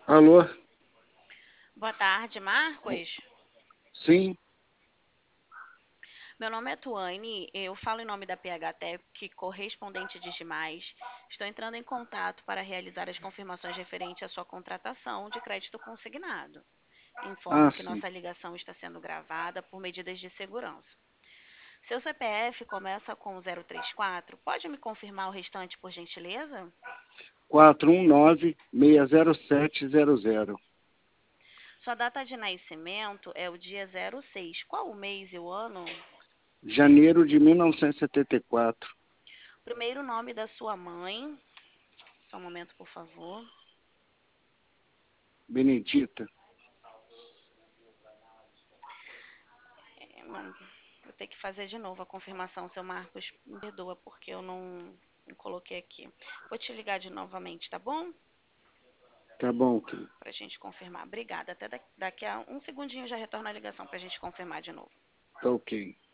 Alô? Boa tarde, Marcos. Sim? Meu nome é Tuane, eu falo em nome da PHTEC, correspondente de Digimais. Estou entrando em contato para realizar as confirmações referentes à sua contratação de crédito consignado. Ah, Informo que sim. nossa ligação está sendo gravada por medidas de segurança. Seu CPF começa com 034. Pode me confirmar o restante, por gentileza? 419-60700. Sua data de nascimento é o dia 06. Qual o mês e o ano? Janeiro de 1974. Primeiro nome da sua mãe. Só um momento, por favor. Benedita. Não, vou ter que fazer de novo a confirmação, seu Marcos. Me perdoa porque eu não coloquei aqui. Vou te ligar de novamente, tá bom? Tá bom, querido. Pra gente confirmar. Obrigada. Até daqui a um segundinho eu já retorno a ligação pra gente confirmar de novo. Tá ok.